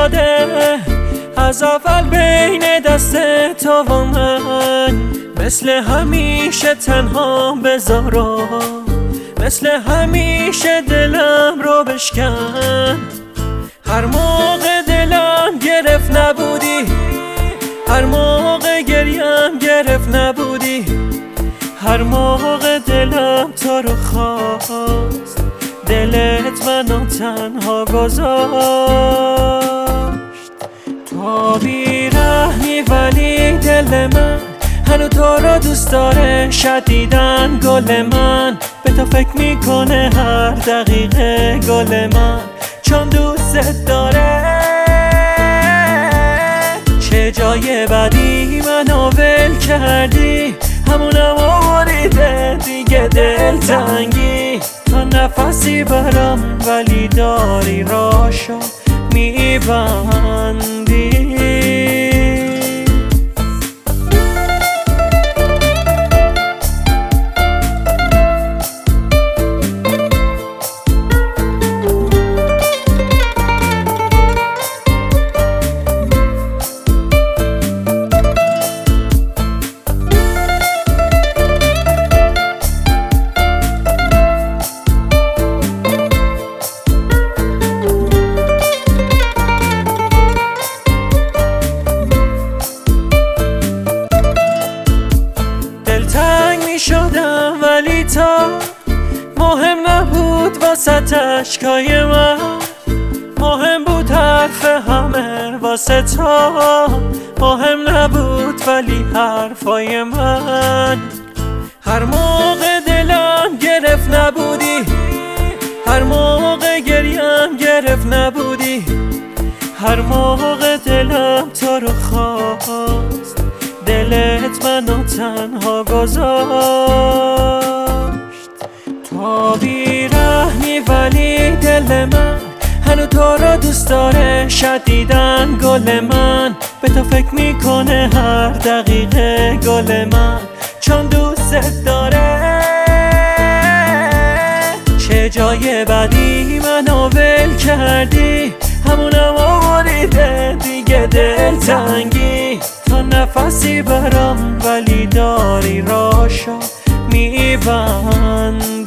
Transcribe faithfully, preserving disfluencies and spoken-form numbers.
شده از اول بین دست تو و من. مثل همیشه تنها بذارم، مثل همیشه دلم رو بشکن. هر موقع دلم گرفت نبودی، هر موقع گریم گرفت نبودی، هر موقع دلم تو رو خواست دلت منو تنها گذاشت. تو بیرحمی ولی دل من هنو تو رو دوست داره شدیدن. گل من به تو فکر میکنه هر دقیقه گل من، چون دوست داره. چه جای بدی منو ول کردی، همونم آوریده دیگه دلتنگی. تا نفسی برم ولی داری راشو میبندی. شدم ولی تا مهم نبود واسه اشکای من، مهم بود حرف همه واسه تا. مهم نبود ولی حرفای من. هر موقع دلم گرفت نبودی، هر موقع گریم گرفت نبودی، هر موقع دلم تو رو خواست دلت منو تنها گذاشت. تو بیرحمی ولی دل من هنو تو رو دوست داره شدیدن. گل من به تو فکر میکنه هر دقیقه گل من، چون دوست داره. چه جای بدی منو ول کردی، همونم آوریده دیگه دلتنگی. تا نفسی برم ولی داری راشو میبندی.